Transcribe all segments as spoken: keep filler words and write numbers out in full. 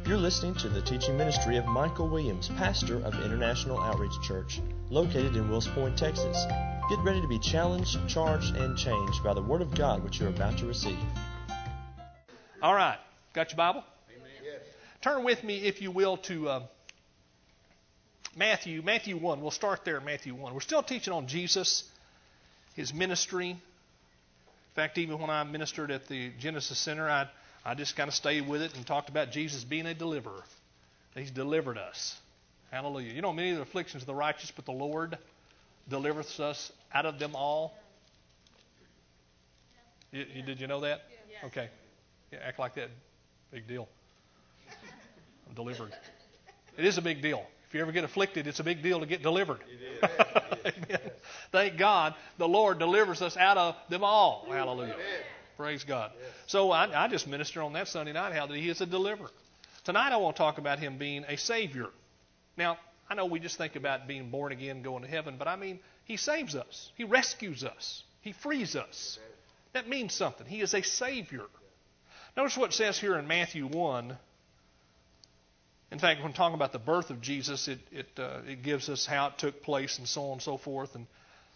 You're listening to the teaching ministry of Michael Williams, pastor of International Outreach Church, located in Wills Point, Texas. Get ready to be challenged, charged, and changed by the Word of God which you're about to receive. All right. Got your Bible? Amen. Yes. Turn with me, if you will, to uh, Matthew, Matthew one. We'll start there in Matthew one. We're still teaching on Jesus, His ministry. In fact, even when I ministered at the Genesis Center, I I just kind of stayed with it and talked about Jesus being a deliverer. He's delivered us. Hallelujah. You know, many of the afflictions of the righteous, but the Lord delivereth us out of them all. You, you, did you know that? Yeah. Okay. Yeah, act like that. Big deal. I'm delivered. It is a big deal. If you ever get afflicted, it's a big deal to get delivered. It is. It is. Amen. Thank God the Lord delivers us out of them all. Hallelujah. Amen. Praise God. Yes. So I, I just ministered on that Sunday night how that He is a deliverer. Tonight I want to talk about Him being a Savior. Now, I know we just think about being born again, going to heaven, but I mean, He saves us. He rescues us. He frees us. That means something. He is a Savior. Notice what it says here in Matthew one. In fact, when talking about the birth of Jesus, it it, uh, it gives us how it took place and so on and so forth. And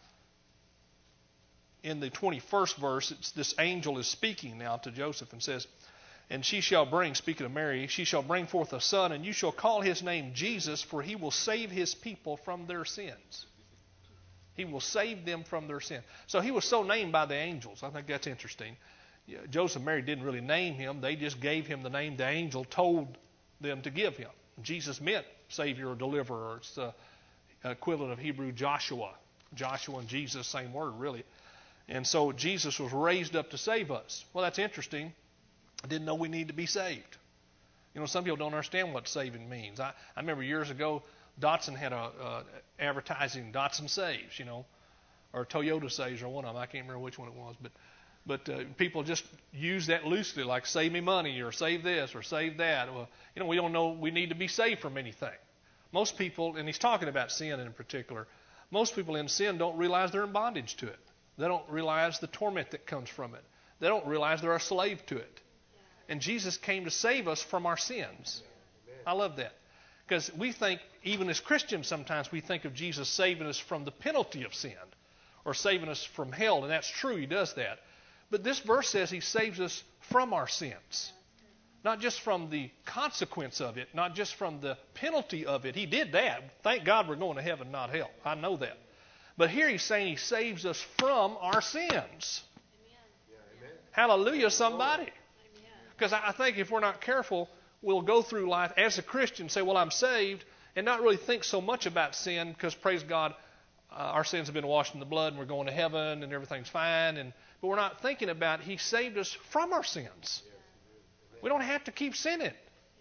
in the twenty-first verse, it's, this angel is speaking now to Joseph and says, "And she shall bring," speaking of Mary, "she shall bring forth a son, and you shall call his name Jesus, for he will save his people from their sins." He will save them from their sin. So he was so named by the angels. I think that's interesting. Joseph and Mary didn't really name him. They just gave him the name the angel told them to give him. Jesus meant Savior or Deliverer. It's the equivalent of Hebrew Joshua. Joshua and Jesus, same word, really. And so Jesus was raised up to save us. Well, that's interesting. I didn't know we need to be saved. You know, some people don't understand what saving means. I, I remember years ago, Datsun had a uh, advertising, Datsun Saves, you know, or Toyota Saves, or one of them. I can't remember which one it was, but but uh, people just use that loosely, like save me money, or save this, or save that. Well, you know, we don't know we need to be saved from anything. Most people, and he's talking about sin in particular, most people in sin don't realize they're in bondage to it. They don't realize the torment that comes from it. They don't realize they're a slave to it. And Jesus came to save us from our sins. I love that. Because we think, even as Christians sometimes, we think of Jesus saving us from the penalty of sin or saving us from hell. And that's true, He does that. But this verse says He saves us from our sins. Not just from the consequence of it, not just from the penalty of it. He did that. Thank God we're going to heaven, not hell. I know that. But here He's saying He saves us from our sins. Amen. Hallelujah, somebody. Because I think if we're not careful, we'll go through life as a Christian and say, well, I'm saved, and not really think so much about sin because, praise God, uh, our sins have been washed in the blood and we're going to heaven and everything's fine. And But we're not thinking about He saved us from our sins. We don't have to keep sinning.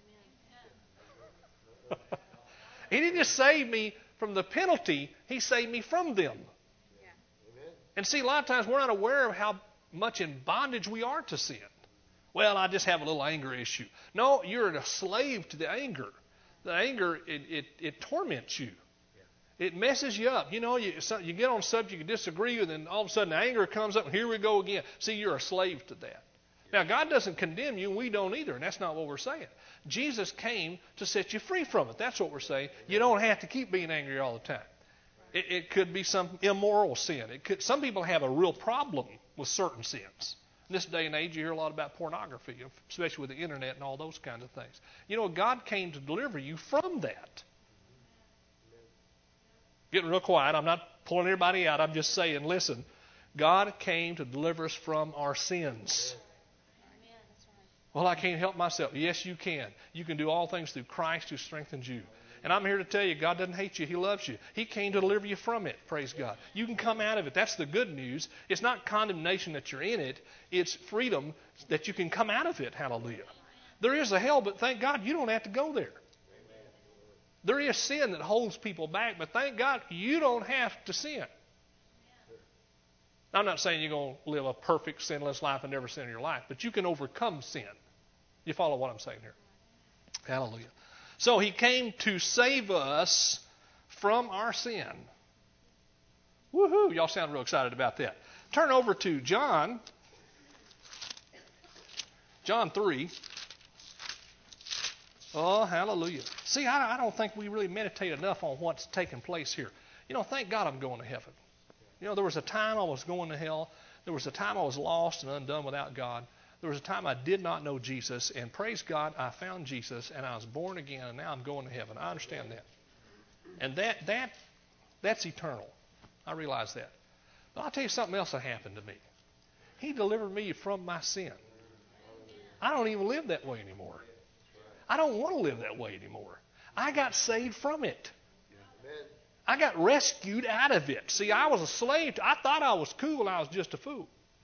He didn't just save me from the penalty, He saved me from them. Yeah. And see, a lot of times we're not aware of how much in bondage we are to sin. Well, I just have a little anger issue. No, you're a slave to the anger. The anger, it, it, it torments you. Yeah. It messes you up. You know, you, so you get on a subject you disagree with, and all of a sudden the anger comes up, and here we go again. See, you're a slave to that. Now, God doesn't condemn you, and we don't either, and that's not what we're saying. Jesus came to set you free from it. That's what we're saying. You don't have to keep being angry all the time. It, it could be some immoral sin. It could. Some people have a real problem with certain sins. In this day and age, you hear a lot about pornography, especially with the internet and all those kinds of things. You know, God came to deliver you from that. Getting real quiet. I'm not pulling everybody out. I'm just saying, listen, God came to deliver us from our sins. Well, I can't help myself. Yes, you can. You can do all things through Christ who strengthens you. And I'm here to tell you, God doesn't hate you. He loves you. He came to deliver you from it. Praise God. You can come out of it. That's the good news. It's not condemnation that you're in it. It's freedom that you can come out of it. Hallelujah. There is a hell, but thank God you don't have to go there. There is sin that holds people back, but thank God you don't have to sin. I'm not saying you're going to live a perfect, sinless life and never sin in your life, but you can overcome sin. You follow what I'm saying here? Hallelujah. So He came to save us from our sin. Woohoo! Y'all sound real excited about that. Turn over to John. John three. Oh, hallelujah. See, I, I don't think we really meditate enough on what's taking place here. You know, thank God I'm going to heaven. You know, there was a time I was going to hell. There was a time I was lost and undone without God. There was a time I did not know Jesus, and praise God, I found Jesus, and I was born again, and now I'm going to heaven. I understand that. And that that that's eternal. I realize that. But I'll tell you something else that happened to me. He delivered me from my sin. I don't even live that way anymore. I don't want to live that way anymore. I got saved from it. I got rescued out of it. See, I was a slave. To, I thought I was cool. I was just a fool.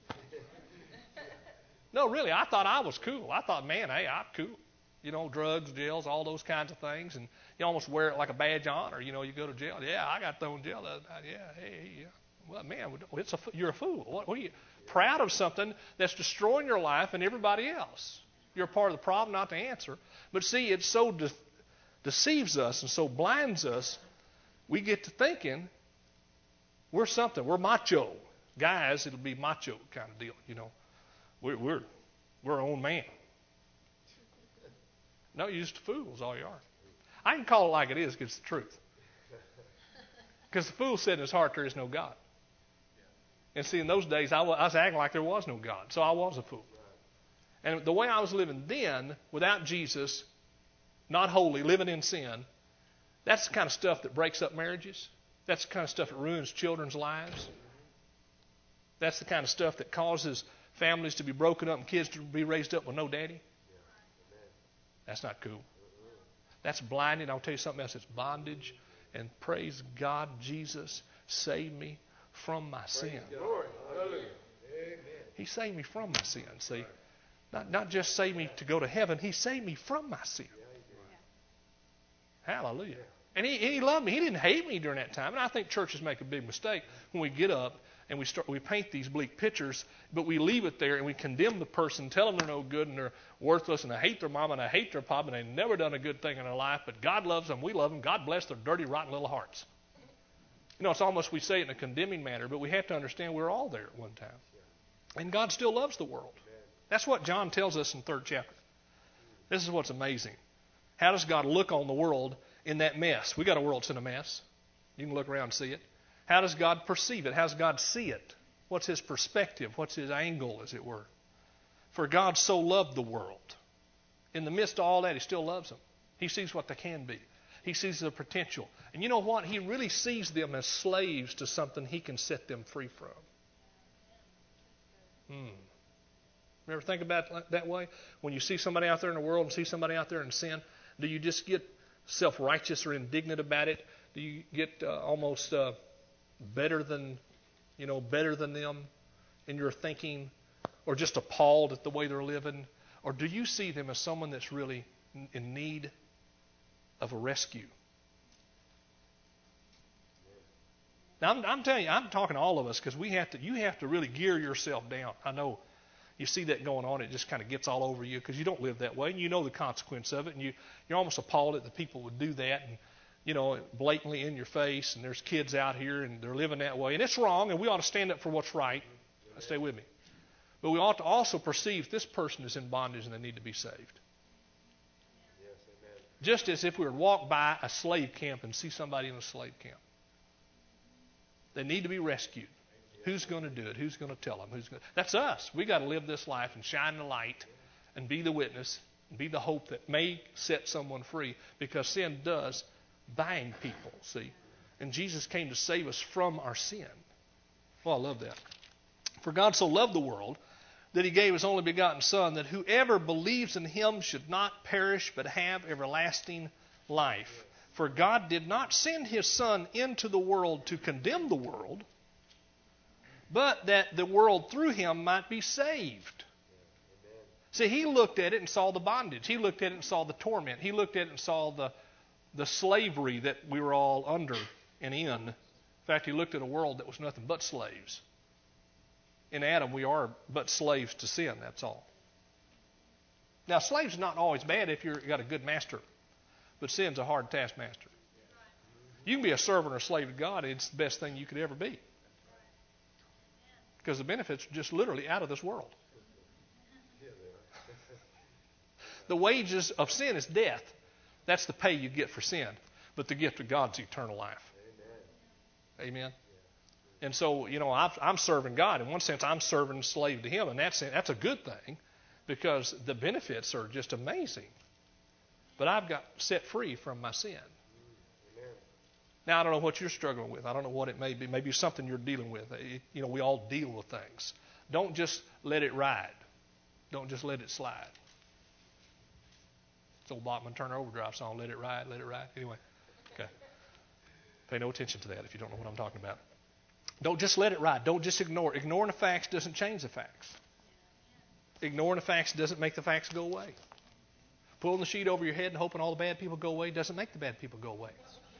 No, really, I thought I was cool. I thought, man, hey, I'm cool. You know, drugs, jails, all those kinds of things. And you almost wear it like a badge of honor. You know, you go to jail. Yeah, I got thrown in jail. Uh, yeah, hey, yeah. Well, man, it's a, you're a fool. What, what are you proud of something that's destroying your life and everybody else? You're a part of the problem, not the answer. But see, it so de- deceives us and so blinds us, we get to thinking we're something. We're macho. Guys, it'll be macho kind of deal, you know. We're, we're, we're our own man. No, you're just a fool is all you are. I can call it like it is because it's the truth. Because the fool said in his heart there is no God. And see, in those days, I was, I was acting like there was no God. So I was a fool. And the way I was living then, without Jesus, not holy, living in sin, that's the kind of stuff that breaks up marriages. That's the kind of stuff that ruins children's lives. That's the kind of stuff that causes families to be broken up and kids to be raised up with no daddy. That's not cool. That's blinding. I'll tell you something else. It's bondage. And praise God, Jesus saved me from my sin. He saved me from my sin, see. Not, not just saved me to go to heaven. He saved me from my sin. Hallelujah. And he, he loved me. He didn't hate me during that time. And I think churches make a big mistake when we get up and we start we paint these bleak pictures, but we leave it there and we condemn the person, tell them they're no good and they're worthless and they hate their mom and they hate their pop and they've never done a good thing in their life, but God loves them, we love them, God bless their dirty, rotten little hearts. You know, it's almost we say it in a condemning manner, but we have to understand we're all there at one time. And God still loves the world. That's what John tells us in the third chapter. This is what's amazing. How does God look on the world in that mess? We got a world that's in a mess. You can look around and see it. How does God perceive it? How does God see it? What's his perspective? What's his angle, as it were? For God so loved the world. In the midst of all that, he still loves them. He sees what they can be. He sees the potential. And you know what? He really sees them as slaves to something he can set them free from. Hmm. You ever think about it that way? When you see somebody out there in the world and see somebody out there in sin, do you just get self-righteous or indignant about it? Do you get uh, almost uh, better than, you know, better than them in your thinking, or just appalled at the way they're living? Or do you see them as someone that's really in need of a rescue? Now, I'm, I'm telling you, I'm talking to all of us because we have to. You have to really gear yourself down. I know you see that going on; it just kind of gets all over you because you don't live that way, and you know the consequence of it, and you you're almost appalled that the people would do that, and you know, blatantly in your face. And there's kids out here, and they're living that way, and it's wrong, and we ought to stand up for what's right. Stay with me, but we ought to also perceive this person is in bondage and they need to be saved. Just as if we were to walk by a slave camp and see somebody in a slave camp. They need to be rescued. Who's going to do it? Who's going to tell them? Who's going to... That's us. We got to live this life and shine the light and be the witness and be the hope that may set someone free, because sin does bind people, see. And Jesus came to save us from our sin. Well, I love that. For God so loved the world that he gave his only begotten Son, that whoever believes in him should not perish but have everlasting life. For God did not send his Son into the world to condemn the world, but that the world through him might be saved. See, he looked at it and saw the bondage. He looked at it and saw the torment. He looked at it and saw the, the slavery that we were all under and in. In fact, he looked at a world that was nothing but slaves. In Adam, we are but slaves to sin, that's all. Now, slaves are not always bad if you've got a good master. But sin's a hard taskmaster. You can be a servant or a slave to God, and it's the best thing you could ever be. Because the benefits are just literally out of this world. the wages of sin is death. That's the pay you get for sin. But the gift of God's eternal life. Amen. Amen. And so, you know, I've, I'm serving God. In one sense, I'm serving slave to Him. And that's, that's a good thing because the benefits are just amazing. But I've got set free from my sin. Amen. Now, I don't know what you're struggling with. I don't know what it may be. Maybe it's something you're dealing with. You know, we all deal with things. Don't just let it ride. Don't just let it slide. It's old Bachman Turner Overdrive song, Let It Ride, Let It Ride. Anyway, okay. Pay no attention to that if you don't know what I'm talking about. Don't just let it ride. Don't just ignore it. Ignoring the facts doesn't change the facts. Ignoring the facts doesn't make the facts go away. Pulling the sheet over your head and hoping all the bad people go away doesn't make the bad people go away.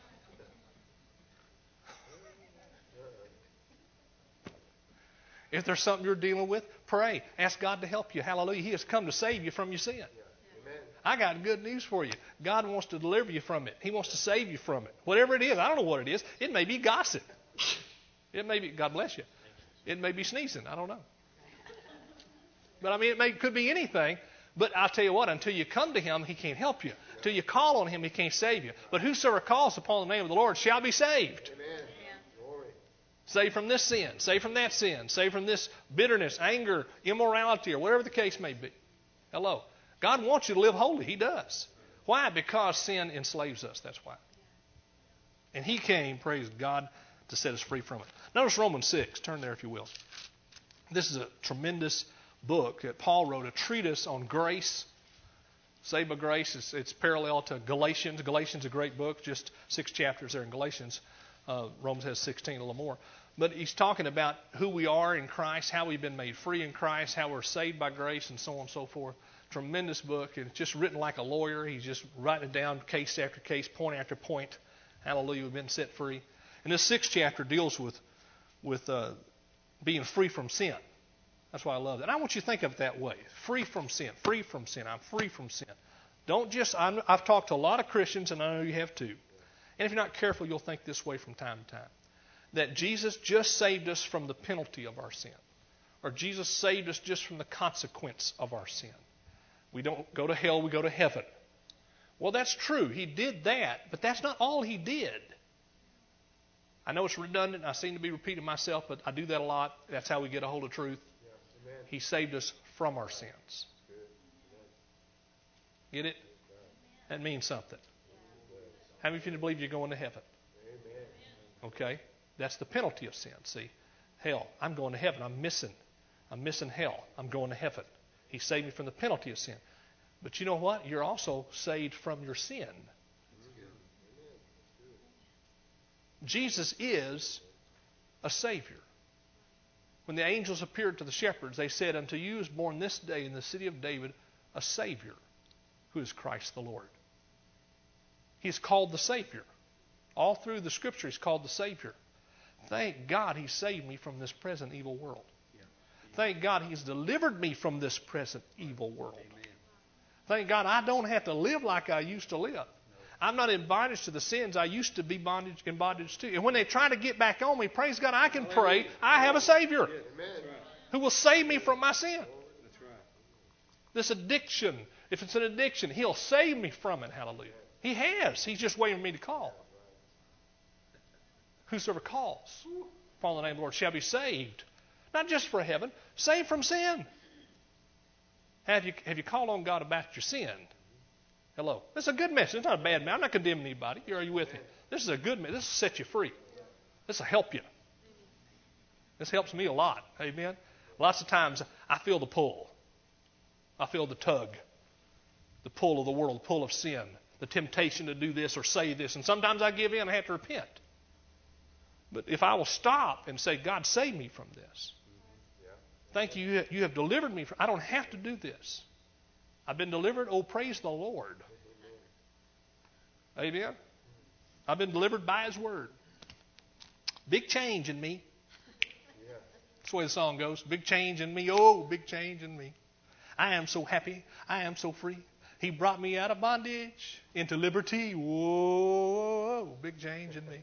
If there's something you're dealing with, pray. Ask God to help you. Hallelujah. He has come to save you from your sin. Amen. I got good news for you. God wants to deliver you from it. He wants to save you from it. Whatever it is, I don't know what it is. It may be gossip. It may be, God bless you. It may be sneezing. I don't know. But I mean, it may, could be anything. But I'll tell you what, until you come to Him, He can't help you. Until you call on Him, He can't save you. But whosoever calls upon the name of the Lord shall be saved. Amen. Saved from this sin, saved from that sin, saved from this bitterness, anger, immorality, or whatever the case may be. Hello. God wants you to live holy. He does. Why? Because sin enslaves us. That's why. And He came, praise God, to set us free from it. Notice Romans six. Turn there if you will. This is a tremendous book that Paul wrote, a treatise on grace. Saved by grace. It's, it's parallel to Galatians. Galatians is a great book, just six chapters there in Galatians. Uh, Romans has sixteen, a little more. But he's talking about who we are in Christ, how we've been made free in Christ, how we're saved by grace, and so on and so forth. Tremendous book. And it's just written like a lawyer. He's just writing it down case after case, point after point. Hallelujah, we've been set free. And this sixth chapter deals with, with uh, being free from sin. That's why I love it. And I want you to think of it that way. Free from sin. Free from sin. I'm free from sin. Don't just, I'm, I've talked to a lot of Christians, and I know you have too. And if you're not careful, you'll think this way from time to time. That Jesus just saved us from the penalty of our sin. Or Jesus saved us just from the consequence of our sin. We don't go to hell, we go to heaven. Well, that's true. He did that, but that's not all He did. I know it's redundant. I seem to be repeating myself, but I do that a lot. That's how we get a hold of truth. Yes, He saved us from our sins. Get it? That means something. How many of you believe you're going to heaven? Okay? That's the penalty of sin. See? Hell. I'm going to heaven. I'm missing. I'm missing hell. I'm going to heaven. He saved me from the penalty of sin. But you know what? You're also saved from your sin. Jesus is a Savior. When the angels appeared to the shepherds, they said, "Unto you is born this day in the city of David a Savior, who is Christ the Lord." He's called the Savior. All through the Scripture, He's called the Savior. Thank God He saved me from this present evil world. Thank God He's delivered me from this present evil world. Thank God I don't have to live like I used to live. I'm not in bondage to the sins I used to be bondage in bondage to. And when they try to get back on me, praise God, I can pray. I have a Savior who will save me from my sin. This addiction, if it's an addiction, He'll save me from it. Hallelujah. He has. He's just waiting for me to call. Whosoever calls upon the name of the Lord shall be saved. Not just for heaven, saved from sin. Have you, have you called on God about your sin? Hello. This is a good message. It's not a bad message. I'm not condemning anybody. Are you with me? This is a good message. This will set you free. This will help you. This helps me a lot. Amen. Lots of times I feel the pull. I feel the tug. The pull of the world, the pull of sin. The temptation to do this or say this. And sometimes I give in and I have to repent. But if I will stop and say, "God, save me from this. Thank you. You have delivered me. From, I don't have to do this. I've been delivered. Oh, praise the Lord." Amen. I've been delivered by His word. Big change in me. That's the way the song goes. Big change in me. Oh, big change in me. I am so happy. I am so free. He brought me out of bondage into liberty. Whoa, big change in me.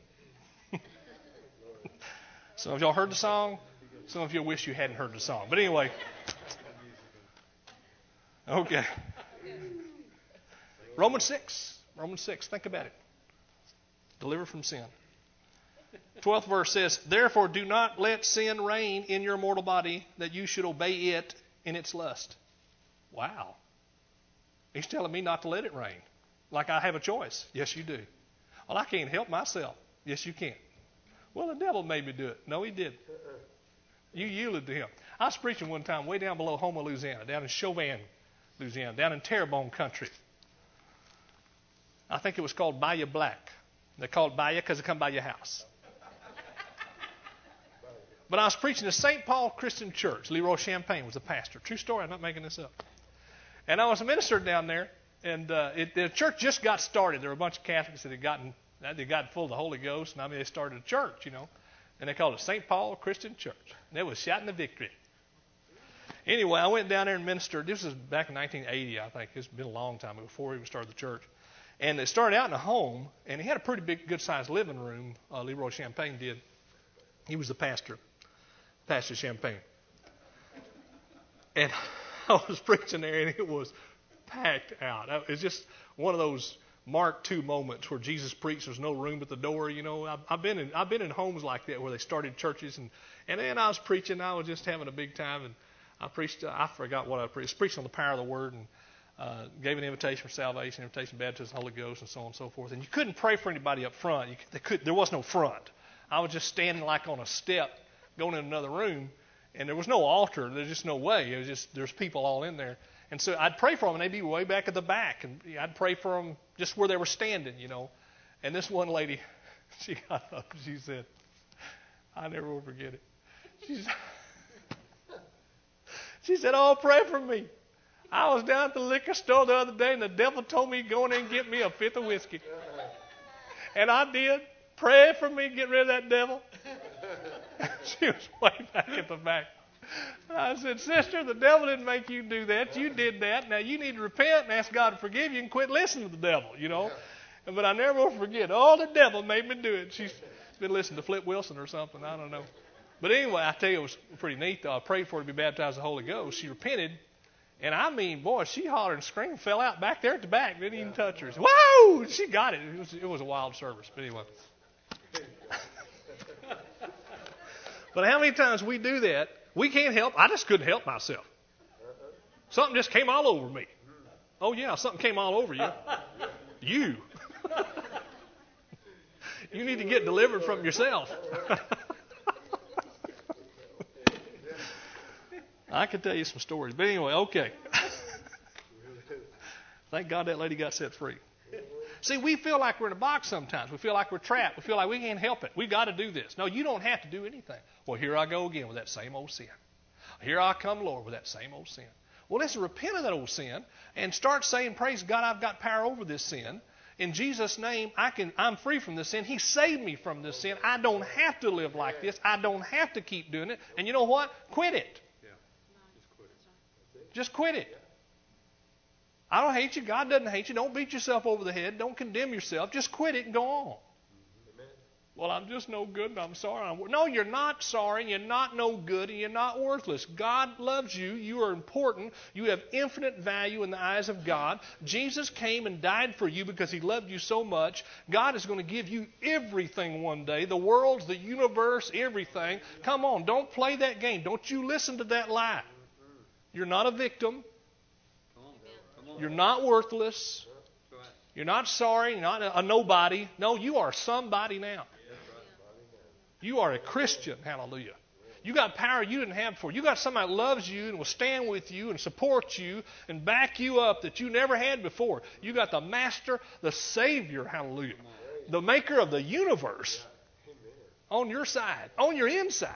Some of y'all heard the song. Some of you wish you hadn't heard the song. But anyway. Okay. Romans six. Romans six. Think about it. Deliver from sin. twelfth verse says, therefore do not let sin reign in your mortal body, that you should obey it in its lust. Wow. He's telling me not to let it reign. Like I have a choice. Yes, you do. Well, I can't help myself. Yes, you can. Well, the devil made me do it. No, he didn't. You yielded to him. I was preaching one time way down below Houma, Louisiana, down in Chauvin, Louisiana, down in Terrebonne country. I think it was called Bayou Black. They called it Bayou because it come by your house. But I was preaching at Saint Paul Christian Church. Leroy Champagne was the pastor. True story. I'm not making this up. And I was a minister down there, and uh, it, the church just got started. There were a bunch of Catholics that had gotten they got full of the Holy Ghost, and I mean they started a church, you know, and they called it Saint Paul Christian Church. And they was shouting the victory. Anyway, I went down there and ministered. This was back in nineteen eighty, I think. It's been a long time before we even started the church. And it started out in a home, and he had a pretty big, good-sized living room. Uh, Leroy Champagne did. He was the pastor, Pastor Champagne. And I was preaching there, and it was packed out. It was just one of those Mark two moments where Jesus preached. There's no room at the door. You know, I've, I've been in I've been in homes like that where they started churches, and and then I was preaching. I was just having a big time, and I preached. Uh, I forgot what I preached. Preached on the power of the word, and uh, gave an invitation for salvation, invitation, baptism, Holy Ghost, and so on and so forth. And you couldn't pray for anybody up front. You, they could. There was no front. I was just standing like on a step, going in another room, and there was no altar. There's just no way. It was just there's people all in there. And so I'd pray for them, and they'd be way back at the back. And I'd pray for them just where they were standing, you know. And this one lady, she got up and she said, I never will forget it. She said, she said, oh, pray for me. I was down at the liquor store the other day, and the devil told me to go in there and get me a fifth of whiskey. And I did. Pray for me to get rid of that devil. She was way back at the back. I said, sister, the devil didn't make you do that. You did that. Now you need to repent and ask God to forgive you and quit listening to the devil, you know. But I never will forget. Oh, the devil made me do it. She's been listening to Flip Wilson or something. I don't know. But anyway, I tell you, it was pretty neat, though. I prayed for her to be baptized in the Holy Ghost. She repented. And I mean, boy, she hollered and screamed, fell out back there at the back. Didn't even touch her. Whoa! She got it. It was, it was a wild service. But anyway. But how many times we do that? We can't help. I just couldn't help myself. Something just came all over me. Oh, yeah, something came all over you. You. You need to get delivered from yourself. I could tell you some stories. But anyway, okay. Thank God that lady got set free. See, we feel like we're in a box sometimes. We feel like we're trapped. We feel like we can't help it. We've got to do this. No, you don't have to do anything. Well, here I go again with that same old sin. Here I come, Lord, with that same old sin. Well, let's repent of that old sin and start saying, praise God, I've got power over this sin. In Jesus' name, I can, I'm free from this sin. He saved me from this sin. I don't have to live like this. I don't have to keep doing it. And you know what? Quit it. Yeah. Just quit it. Just quit it. I don't hate you. God doesn't hate you. Don't beat yourself over the head. Don't condemn yourself. Just quit it and go on. Amen. Well, I'm just no good and I'm sorry. I'm... No, you're not sorry. You're not no good and you're not worthless. God loves you. You are important. You have infinite value in the eyes of God. Jesus came and died for you because He loved you so much. God is going to give you everything one day. The world, the universe, everything. Come on. Don't play that game. Don't you listen to that lie. You're not a victim. You're not worthless. You're not sorry. You're not a, a nobody. No, you are somebody now. You are a Christian. Hallelujah. You got power you didn't have before. You got somebody that loves you and will stand with you and support you and back you up that you never had before. You got the Master, the Savior, hallelujah, the Maker of the universe on your side, on your inside.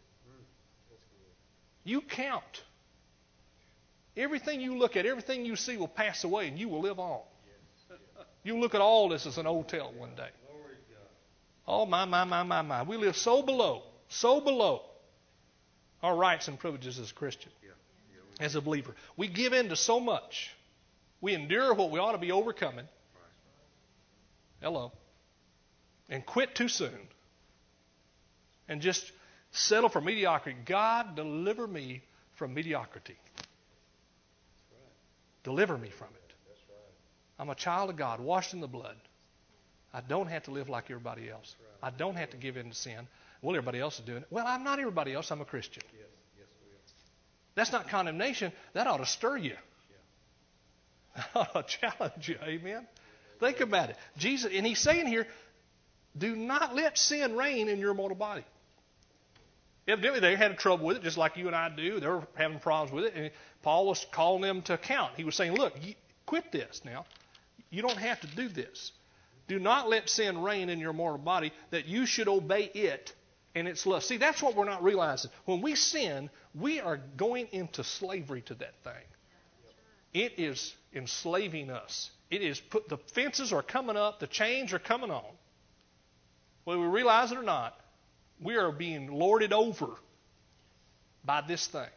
You count. Everything you look at, everything you see will pass away and you will live on. You look at all this as an old tale one day. Oh, my, my, my, my, my. We live so below, so below our rights and privileges as a Christian, as a believer. We give in to so much. We endure what we ought to be overcoming. Hello. And quit too soon. And just settle for mediocrity. God, deliver me from mediocrity. Deliver me from it. I'm a child of God, washed in the blood. I don't have to live like everybody else. I don't have to give in to sin. Well, everybody else is doing it. Well, I'm not everybody else. I'm a Christian. That's not condemnation. That ought to stir you. That ought to challenge you. Amen? Think about it. Jesus, and he's saying here, do not let sin reign in your mortal body. Evidently, they had trouble with it, just like you and I do. They were having problems with it. And Paul was calling them to account. He was saying, look, you, quit this now. You don't have to do this. Do not let sin reign in your mortal body, that you should obey it and its lust. See, that's what we're not realizing. When we sin, we are going into slavery to that thing. It is enslaving us. It is put, the fences are coming up, the chains are coming on. Whether we realize it or not, we are being lorded over by this thing.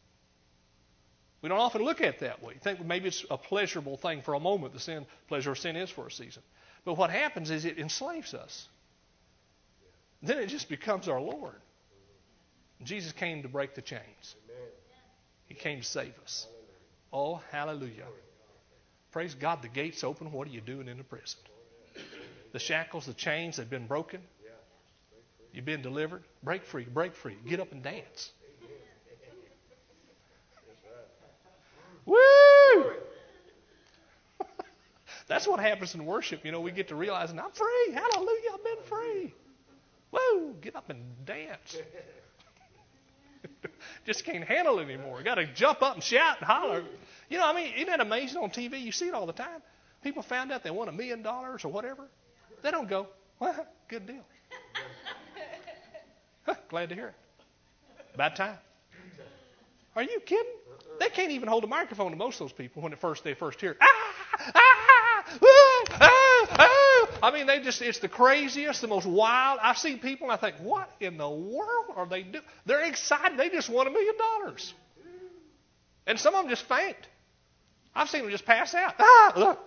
We don't often look at it that way. Think maybe it's a pleasurable thing for a moment. The sin, pleasure of sin is for a season. But what happens is it enslaves us. Then it just becomes our Lord. Jesus came to break the chains. He came to save us. Oh, hallelujah. Praise God, the gate's open. What are you doing in the prison? The shackles, the chains have been broken. You've been delivered. Break free, break free. Get up and dance. Woo! That's what happens in worship. You know, we get to realizing, I'm free. Hallelujah, I've been free. Woo! Get up and dance. Just can't handle it anymore. Got to jump up and shout and holler. You know, I mean, isn't that amazing on T V? You see it all the time. People found out they won a million dollars or whatever. They don't go, well, good deal. Huh, glad to hear it. About time. Are you kidding? They can't even hold a microphone to most of those people when at first they first hear it. Ah, ah, ah, ah, ah. I mean, they just, it's the craziest, the most wild. I've seen people and I think, what in the world are they doing? They're excited. They just won a million dollars. And some of them just faint. I've seen them just pass out. Ah, look.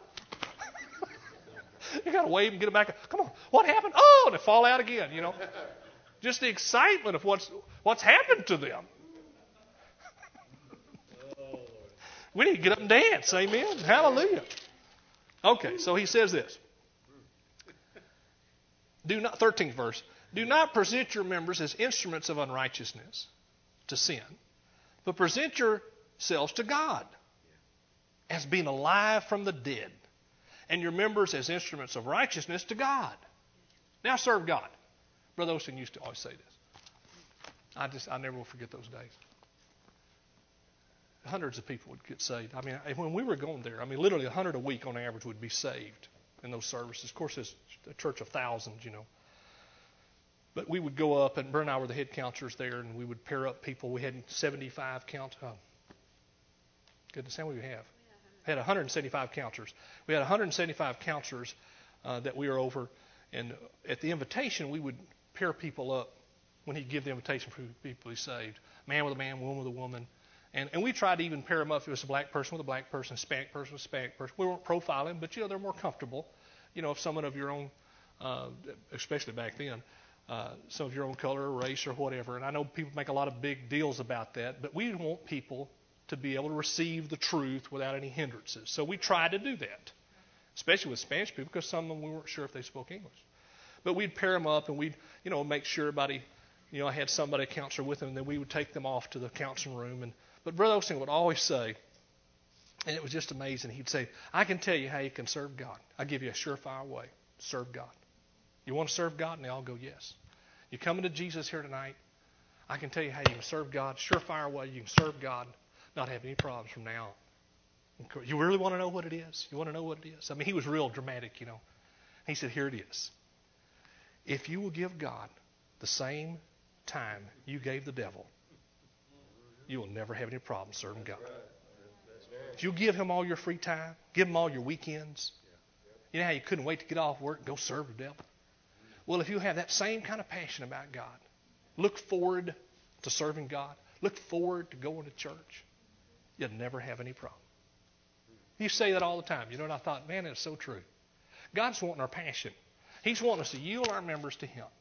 You got to wave and get them back. Come on. What happened? Oh, and they fall out again, you know. Just the excitement of what's what's happened to them. We need to get up and dance. Amen. Hallelujah. Okay, so he says this. Do not, thirteenth verse. Do not present your members as instruments of unrighteousness to sin, but present yourselves to God as being alive from the dead, and your members as instruments of righteousness to God. Now serve God. Brother Osteen used to always say this. I just, I never will forget those days. Hundreds of people would get saved. I mean, when we were going there, I mean, literally a hundred a week on average would be saved in those services. Of course, it's a church of thousands, you know. But we would go up, and Bert and I were the head counselors there, and we would pair up people. We had seventy-five count. Oh, goodness, how many do we have? We had one hundred seventy-five counselors. We had one hundred seventy-five counselors uh, that we were over, and at the invitation, we would pair people up when he'd give the invitation for people to be saved. Man with a man, woman with a woman. And, and we tried to even pair them up. If it was a black person with a black person, Hispanic person with a Hispanic person. We weren't profiling, but, you know, they're more comfortable. You know, if someone of your own, uh, especially back then, uh, some of your own color or race or whatever. And I know people make a lot of big deals about that, but we want people to be able to receive the truth without any hindrances. So we tried to do that, especially with Spanish people, because some of them we weren't sure if they spoke English. But we'd pair them up, and we'd, you know, make sure everybody, you know, I had somebody, a counselor with them, and then we would take them off to the counseling room. And But Brother Osteen would always say, and it was just amazing, he'd say, I can tell you how you can serve God. I'll give you a surefire way to serve God. You want to serve God? And they all go, yes. You're coming to Jesus here tonight. I can tell you how you can serve God. Surefire way you can serve God, not have any problems from now on. You really want to know what it is? You want to know what it is? I mean, he was real dramatic, you know. He said, here it is. If you will give God the same time you gave the devil, you will never have any problem serving God. If you give him all your free time, give him all your weekends, you know how you couldn't wait to get off work and go serve the devil? Well, if you have that same kind of passion about God, look forward to serving God, look forward to going to church, you'll never have any problem. You say that all the time, you know, and I thought, man, that's so true. God's wanting our passion. He's wanting us to yield our members to him.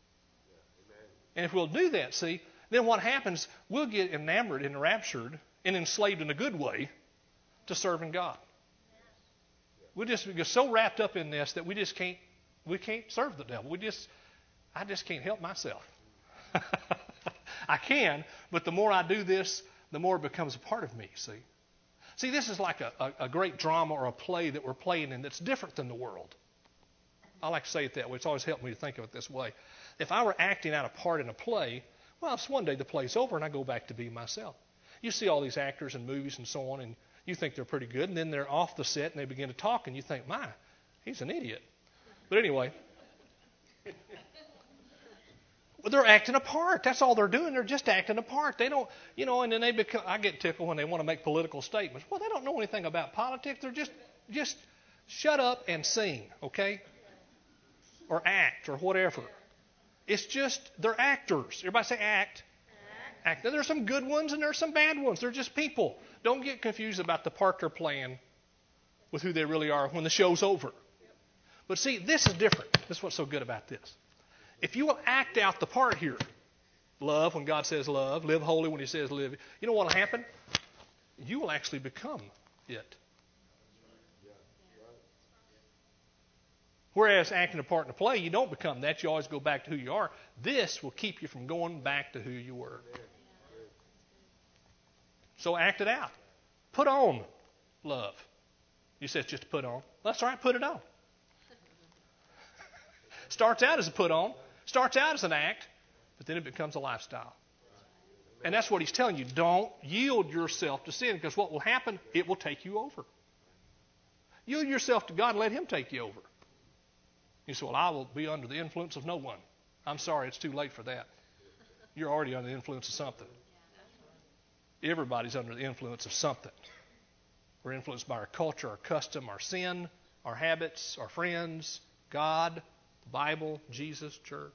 And if we'll do that, see, then what happens, we'll get enamored and enraptured and enslaved in a good way to serving God. We just we get so wrapped up in this that we just can't we can't serve the devil. We just I just can't help myself. I can, but the more I do this, the more it becomes a part of me, see. See, this is like a, a, a great drama or a play that we're playing in that's different than the world. I like to say it that way. It's always helped me to think of it this way. If I were acting out a part in a play, well, it's one day the play's over and I go back to be myself. You see all these actors in movies and so on, and you think they're pretty good, and then they're off the set and they begin to talk, and you think, my, he's an idiot. But anyway, well, they're acting a part. That's all they're doing. They're just acting a part. They don't, you know, and then they become, I get tickled when they want to make political statements. Well, they don't know anything about politics. They're just, just shut up and sing, okay? Or act or whatever. It's just, they're actors. Everybody say act. Act. Now, there's some good ones and there's some bad ones. They're just people. Don't get confused about the part they're playing with who they really are when the show's over. But see, this is different. This is what's so good about this. If you will act out the part here, love when God says love, live holy when He says live, you know what will happen? You will actually become it. Whereas acting a part in a play, you don't become that. You always go back to who you are. This will keep you from going back to who you were. So act it out. Put on love. You said it's just to put on. That's all right, put it on. Starts out as a put on. Starts out as an act, but then it becomes a lifestyle. And that's what He's telling you. Don't yield yourself to sin, because what will happen, it will take you over. Yield yourself to God and let Him take you over. You say, well, I will be under the influence of no one. I'm sorry, it's too late for that. You're already under the influence of something. Everybody's under the influence of something. We're influenced by our culture, our custom, our sin, our habits, our friends, God, the Bible, Jesus, church.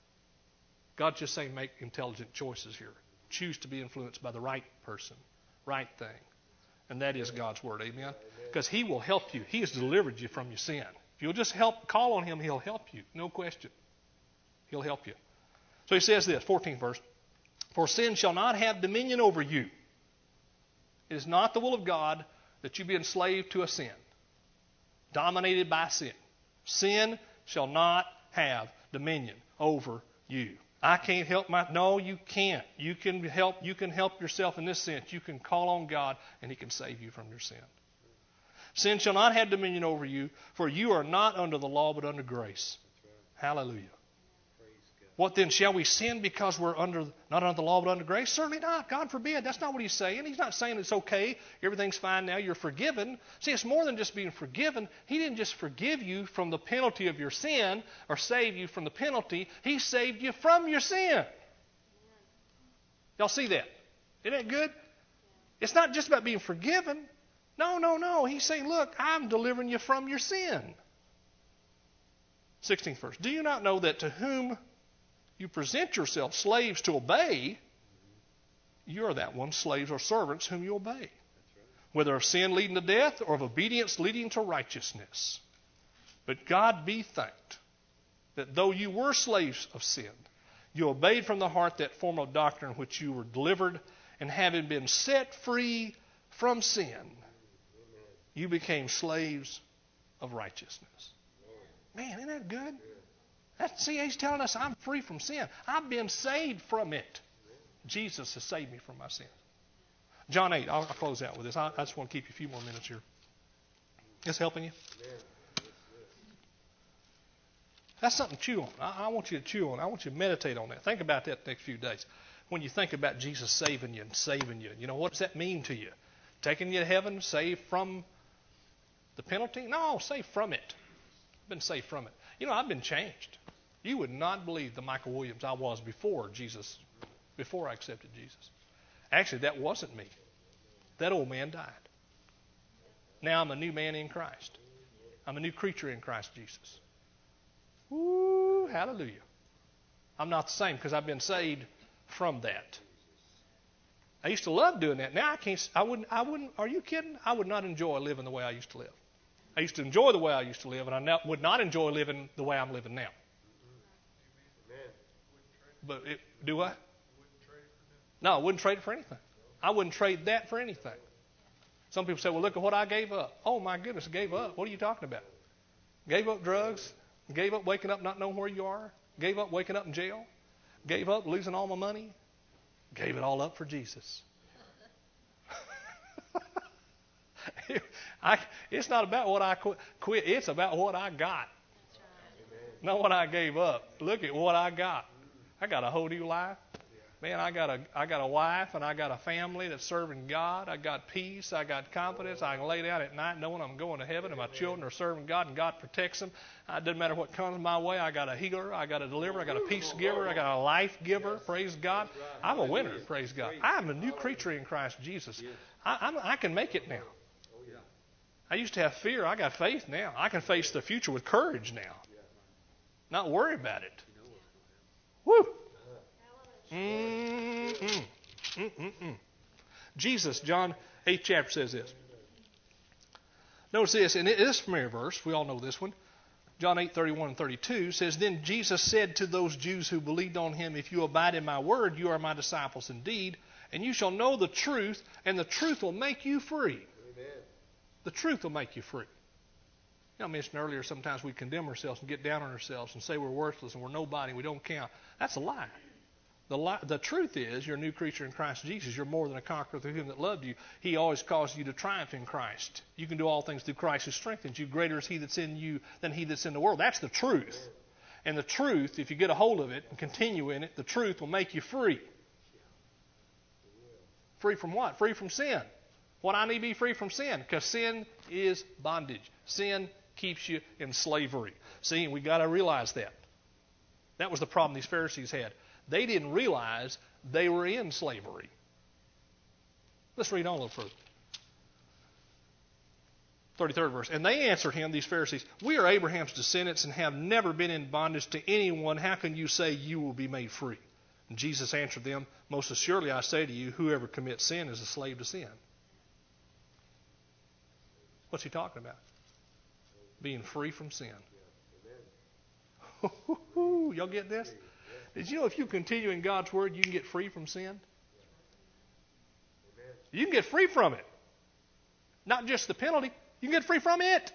God's just saying make intelligent choices here. Choose to be influenced by the right person, right thing. And that is God's Word, amen? Because He will help you. He has delivered you from your sin. If you'll just help, call on Him, He'll help you. No question. He'll help you. So He says this, fourteenth verse. For sin shall not have dominion over you. It is not the will of God that you be enslaved to a sin, dominated by sin. Sin shall not have dominion over you. I can't help my... No, you can't. You can help, you can help yourself in this sense. You can call on God, and He can save you from your sin. Sin shall not have dominion over you, for you are not under the law, but under grace. Hallelujah. What then? Shall we sin because we're under not under the law, but under grace? Certainly not. God forbid. That's not what He's saying. He's not saying it's okay. Everything's fine now. You're forgiven. See, it's more than just being forgiven. He didn't just forgive you from the penalty of your sin or save you from the penalty. He saved you from your sin. Y'all see that? Isn't that good? It's not just about being forgiven. No, no, no. He's saying, look, I'm delivering you from your sin. sixteenth verse. Do you not know that to whom you present yourselves slaves to obey, you are that one, slaves or servants whom you obey. Right. Whether of sin leading to death or of obedience leading to righteousness. But God be thanked that though you were slaves of sin, you obeyed from the heart that form of doctrine which you were delivered, and having been set free from sin, you became slaves of righteousness. Man, isn't that good? That's, see, He's telling us I'm free from sin. I've been saved from it. Jesus has saved me from my sin. John eight, I'll, I'll close out with this. I, I just want to keep you a few more minutes here. Is helping you? That's something to chew on. I, I want you to chew on. I want you to meditate on that. Think about that the next few days. When you think about Jesus saving you and saving you, you know, what does that mean to you? Taking you to heaven, saved from the penalty? No, saved from it. I've been saved from it. You know, I've been changed. You would not believe the Michael Williams I was before Jesus, before I accepted Jesus. Actually, that wasn't me. That old man died. Now I'm a new man in Christ. I'm a new creature in Christ Jesus. Woo, hallelujah. I'm not the same because I've been saved from that. I used to love doing that. Now I can't, I wouldn't, I wouldn't, are you kidding? I would not enjoy living the way I used to live. I used to enjoy the way I used to live, and I now, would not enjoy living the way I'm living now. But it, do I? No, I wouldn't trade it for anything. I wouldn't trade that for anything. Some people say, well, look at what I gave up. Oh, my goodness, gave up. What are you talking about? Gave up drugs. Gave up waking up not knowing where you are. Gave up waking up in jail. Gave up losing all my money. Gave it all up for Jesus. I, it's not about what I quit, quit. It's about what I got. Not what I gave up. Look at what I got. I got a whole new life. Man, I got a I got a wife and I got a family that's serving God. I got peace. I got confidence. I can lay down at night knowing I'm going to heaven and my children are serving God and God protects them. It doesn't matter what comes my way. I got a healer. I got a deliverer. I got a peace giver. I got a life giver. Praise God. I'm a winner. Praise God. I'm a new creature in Christ Jesus. I, I'm, I can make it now. I used to have fear. I got faith now. I can face the future with courage now. Not worry about it. Woo! Mm-mm. Mm-mm-mm. Jesus, John eighth chapter says this. Notice this, and it is a familiar verse. We all know this one. John eight thirty-one and thirty-two says, Then Jesus said to those Jews who believed on him, If you abide in my word, you are my disciples indeed, and you shall know the truth, and the truth will make you free. Amen. The truth will make you free. You know, I mentioned earlier, sometimes we condemn ourselves and get down on ourselves and say we're worthless and we're nobody and we don't count. That's a lie. The, li- the truth is, you're a new creature in Christ Jesus. You're more than a conqueror through him that loved you. He always caused you to triumph in Christ. You can do all things through Christ who strengthens you. Greater is he that's in you than he that's in the world. That's the truth. And the truth, if you get a hold of it and continue in it, the truth will make you free. Free from what? Free from sin. What I need to be free from sin, because sin is bondage. Sin keeps you in slavery. See, we got to realize that. That was the problem these Pharisees had. They didn't realize they were in slavery. Let's read on a little further. thirty-third verse. And they answered him, these Pharisees, We are Abraham's descendants and have never been in bondage to anyone. How can you say you will be made free? And Jesus answered them, Most assuredly I say to you, whoever commits sin is a slave to sin. What's he talking about? Being free from sin. Y'all get this? Did you know if you continue in God's word, you can get free from sin? You can get free from it. Not just the penalty. You can get free from it.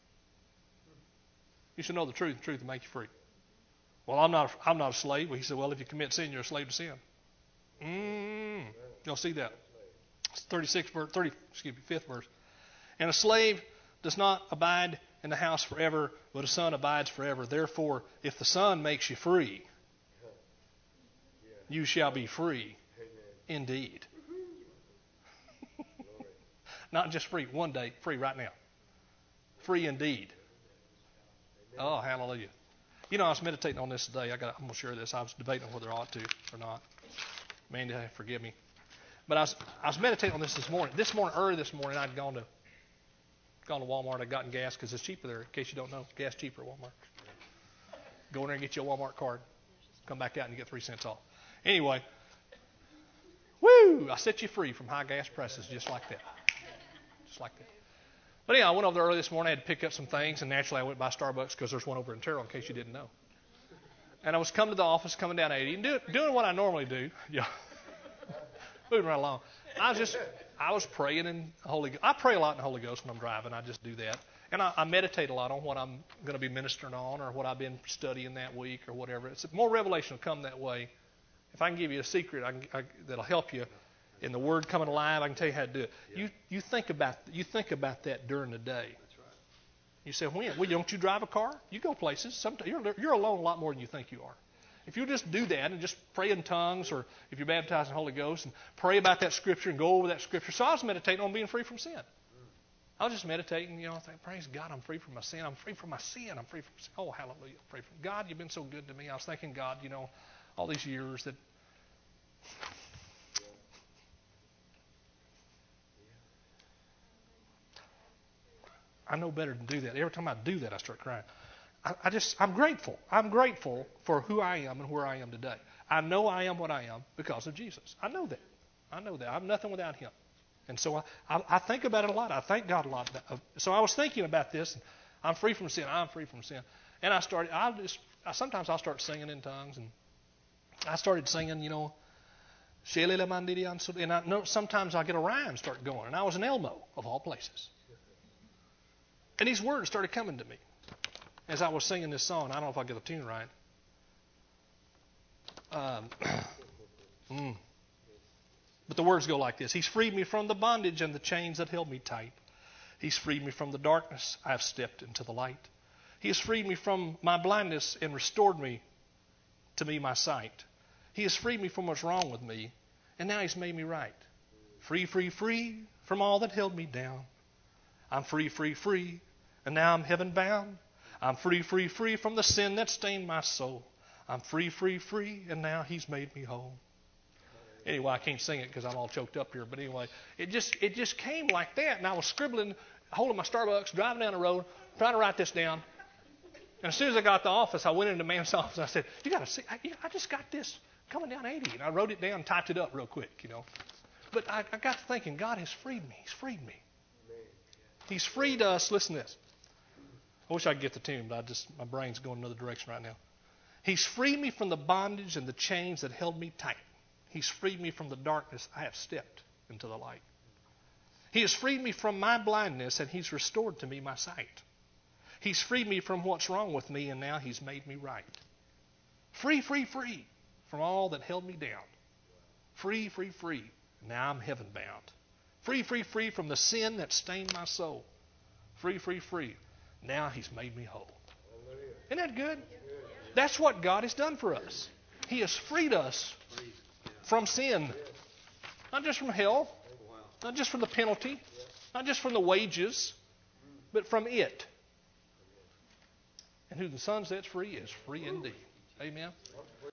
You should know the truth. The truth will make you free. Well, I'm not. I'm not a slave. Well, he said, well, if you commit sin, you're a slave to sin. Mm. You'll see that. thirty-sixth verse. thirty. Excuse me. Fifth verse. And a slave does not abide in the house forever, but a son abides forever. Therefore, if the Son makes you free, you shall be free indeed. Not just free one day, free right now. Free indeed. Oh, hallelujah. You know, I was meditating on this today. I got, I'm going to share this. I was debating on whether I ought to or not. Mandy, forgive me. But I was, I was meditating on this this morning. This morning, early this morning, I'd gone to gone to Walmart. I'd gotten gas because it's cheaper there. In case you don't know, gas cheaper at Walmart. Go in there and get you a Walmart card. Come back out and you get three cents off. Anyway, woo! I set you free from high gas prices just like that. Just like that. But anyhow, I went over there early this morning. I had to pick up some things, and naturally I went by Starbucks because there's one over in Terrell, in case you didn't know. And I was coming to the office, coming down eighty, and do, doing what I normally do. Yeah. Moving right along. I was just, I was praying in the Holy Ghost. I pray a lot in the Holy Ghost when I'm driving. I just do that. And I, I meditate a lot on what I'm going to be ministering on or what I've been studying that week or whatever. It's more revelation will come that way. If I can give you a secret I can, I, that'll help you in the Word coming alive, I can tell you how to do it. Yeah. You you think about you think about that during the day. That's right. You say, when? Well, don't you drive a car? You go places. Sometimes you're you're alone a lot more than you think you are. If you just do that and just pray in tongues, or if you're baptized in the Holy Ghost and pray about that Scripture and go over that Scripture. So I was meditating on being free from sin. I was just meditating, you know, thinking, praise God, I'm free from my sin. I'm free from my sin. I'm free from sin. Oh, hallelujah. I'm free from God, you've been so good to me. I was thanking God, you know, all these years that I know better than do that. Every time I do that, I start crying. I, I just, I'm grateful. I'm grateful for who I am and where I am today. I know I am what I am because of Jesus. I know that. I know that. I'm nothing without Him. And so I, I, I think about it a lot. I thank God a lot. So I was thinking about this. And I'm free from sin. I'm free from sin. And I started, I just, I, sometimes I'll start singing in tongues. And I started singing, you know, And I know sometimes I get a rhyme start going, and I was an Elmo of all places. And these words started coming to me as I was singing this song. I don't know if I get the tune right. Um, mm. But the words go like this. He's freed me from the bondage and the chains that held me tight. He's freed me from the darkness. I've stepped into the light. He has freed me from my blindness and restored me to me my sight. He has freed me from what's wrong with me, and now He's made me right. Free, free, free from all that held me down. I'm free, free, free, and now I'm heaven bound. I'm free, free, free from the sin that stained my soul. I'm free, free, free, and now He's made me whole. Anyway, I can't sing it because I'm all choked up here. But anyway, it just it just came like that, and I was scribbling, holding my Starbucks, driving down the road, trying to write this down. And as soon as I got to the office, I went into the man's office and I said, "You got to see, I, I just got this coming down eighty," and I wrote it down, and typed it up real quick, you know. But I, I got to thinking, God has freed me. He's freed me. He's freed us. Listen to this. I wish I could get the tune, but I just my brain's going another direction right now. He's freed me from the bondage and the chains that held me tight. He's freed me from the darkness. I have stepped into the light. He has freed me from my blindness, and He's restored to me my sight. He's freed me from what's wrong with me, and now He's made me right. Free, free, free from all that held me down. Free, free, free. Now I'm heaven bound. Free, free, free from the sin that stained my soul. Free, free, free. Now He's made me whole. Isn't that good? That's what God has done for us. He has freed us from sin. Not just from hell. Not just from the penalty. Not just from the wages. But from it. And who the Son sets free is free indeed. Amen.